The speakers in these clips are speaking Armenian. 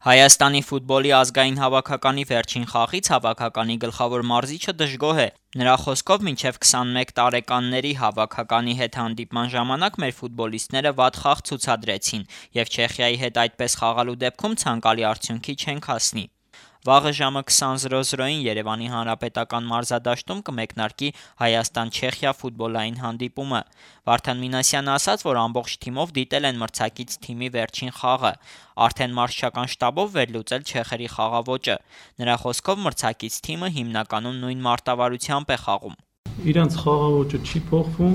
Հայաստանի ֆուտբոլի ազգային հավաքականի վերջին խաղից հավաքականի գլխավոր մարզիչը դժգոհ է։ Նրա խոսքով մինչև 21 տարեկանների հավաքականի հետ հանդիպման ժամանակ մեր ֆուտբոլիստները վատ խաղ ցուցադրեցին և Չեխիայի հետ այդպես խաղալու դեպքում ցանկալի արդյունքի չենք հասնի։ Վաղը ժամը 20:00-ին Երևանի Հանրապետական մարզադաշտում կմեկնարկի Հայաստան-Չեխիա ֆուտբոլային հանդիպումը։ Վարդան Մինասյանը ասաց, որ ամբողջ թիմով դիտել են մրցակից թիմի վերջին խաղը, արդեն մարզչական շտաբով վերլուծել չեխերի խաղաոճը։ Նրա խոսքով մրցակից թիմը հիմնականում նույն մարտավարությամբ է խաղում։ Իրանց խաղաոճը չի փոխվում,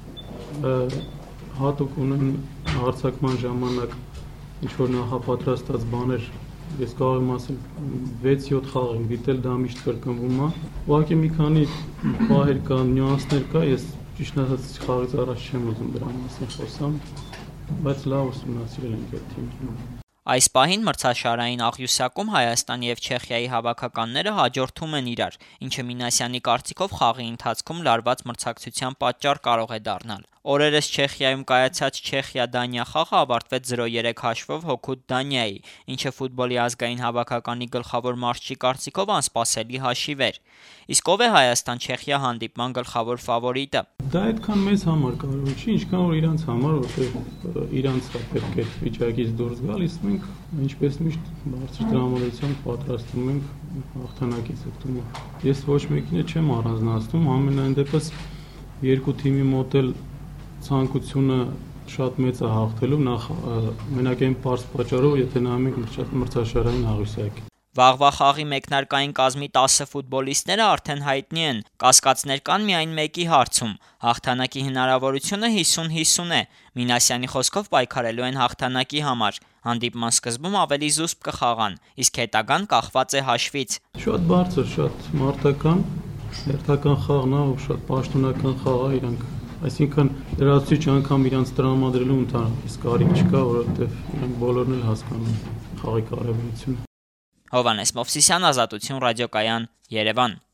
հատուկ ունեն հարձակման ժամանակ ինչ-որ նախապատրաստած բաներ, ես կարող եմ ասել 6-7 խաղ եմ դիտել, դա միշտ կրկնվում է։ Ուղղակի մի քանի պահեր կան, նյուանսներ կա, ես ճիշտ ասած խաղից առաջ չեմ ուզում դրա մասին խոսամ, բայց լավ ուսումնասիրել ենք այդ թիմը։ Այս պահին մրցաշարային աղյուսակում Հայաստանի և Չեխիայի հավաքականները հաջորդում են իրար, ինչը Մինասյանի կարծիքով խաղի ընթացքում լարված մրցակցության պատճառ կարող է դառնալ։ Օրերս Չեխիայում կայացած Չեխիա-Դանիա խաղը ավարտվեց 0-3 հաշվով հօգուտ Դանիայի, ինչը ֆուտբոլի ազգային հավաքականի գլխավոր մարզչի կարծիքով անսպասելի հաշիվ էր։ Իսկ ով է Հայաստան-Չեխիա հանդիպման գլխավոր ֆավորիտը։ Դա այդքան մեզ համար կարևոր չի, ինչքան որ իրանց համար, որտեղ իրանց պետք է վիճակից դուրս գալ, իսկ մենք ինչպես միշտ բարձր տրամադրությամբ պատրաստվում ենք հաղթանակից օգտվում։ Ես ոչ մեկին չեմ առանձնացնում, ամենայն դեպս երկու թիմի մոտ էլ ցանկությունը շատ մեծ է հաղթելու, նախ մենակ այն պարզ պատճառով, եթե նայում ենք մրցաշարային աղյուսակի։ Վաղվա խաղի մեկնարկային կազմի 10 ֆուտբոլիստները արդեն հայտնի են, կասկածներ կան միայն մեկի հարցում։ Հաղթանակի հնարավորությունը 50-50 է։ Մինասյանի խոսքով պայքարելու են հաղթանակի համար։ Հանդիպման սկզբում ավելի զուսպ կխաղան, իսկ հետագան կախված է հաշվից։ Շատ բարձր, շատ մարտական, հերթական խաղն է, շատ պաշտոնական խաղ է իրանք։ Այսինքն լրացուցիչ անգամ իրանց տրամադրելու ընդհանրապես կարիք չկա, որովհետև իրանք բոլորն էլ հասկանում են խաղի կարևորությունը։ Հովհաննես Մովսիսյան, Ազատություն ռադիոկայան, Երևան։